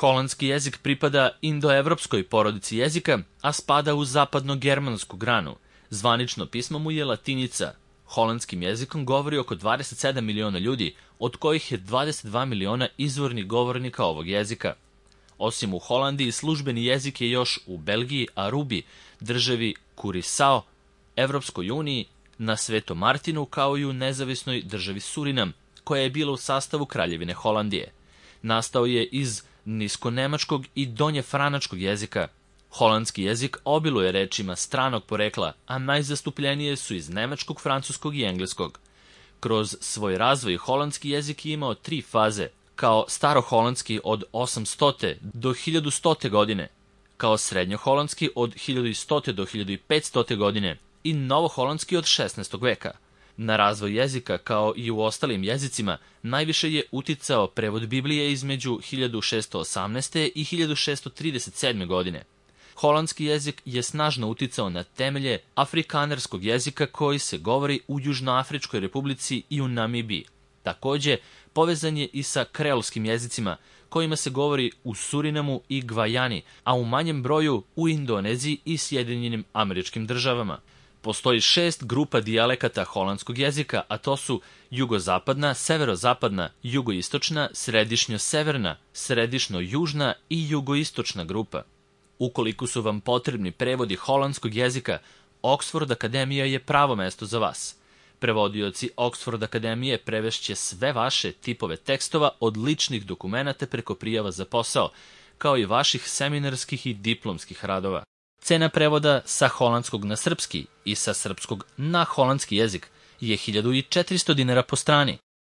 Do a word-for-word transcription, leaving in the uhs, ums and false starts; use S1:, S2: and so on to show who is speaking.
S1: Holandski jezik pripada indoevropskoj porodici jezika, a spada u zapadno-germansku granu. Zvanično pismo mu je latinica. Holandskim jezikom govori oko dvadeset sedam miliona ljudi, od kojih je dvadeset dva miliona izvornih govornika ovog jezika. Osim u Holandiji, službeni jezik je još u Belgiji, Arubi, državi Curaçao, Evropskoj uniji, na Svetom Martinu, kao i u nezavisnoj državi Surinam, koja je bila u sastavu Kraljevine Holandije. Nastao je iz niskonemačkog i donjefranačkog jezika. Holandski jezik obiluje rečima stranog porekla, a najzastupljenije su iz nemačkog, francuskog i engleskog. Kroz svoj razvoj holandski jezik je imao tri faze, kao staroholandski od osamstote do hiljadustute godine, kao srednjoholandski od hiljadu stote do hiljadu petstote godine i novoholandski od šesnaestog veka. Na razvoj jezika, kao i u ostalim jezicima, najviše je uticao prevod Biblije između hiljadu šesto osamnaeste. i hiljadu šesto trideset sedme. godine. Holandski jezik je snažno uticao na temelje afrikanerskog jezika koji se govori u Južnoafričkoj republici i u Namibiji. Takođe, povezan je i sa kreolskim jezicima, kojima se govori u Surinamu i Gvajani, a u manjem broju u Indoneziji i Sjedinjenim Američkim Državama. Postoji šest grupa dijalekata holandskog jezika, a to su jugozapadna, severozapadna, jugoistočna, središnjo-severna, središno-južna i jugoistočna grupa. Ukoliko su vam potrebni prevodi holandskog jezika, Oxford Akademija je pravo mesto za vas. Prevodioci Oxford Akademije prevešće sve vaše tipove tekstova od ličnih dokumenata preko prijava za posao, kao i vaših seminarskih i diplomskih radova. Cena prevoda sa holandskog na srpski i sa srpskog na holandski jezik je hiljadu četiristo dinara po strani.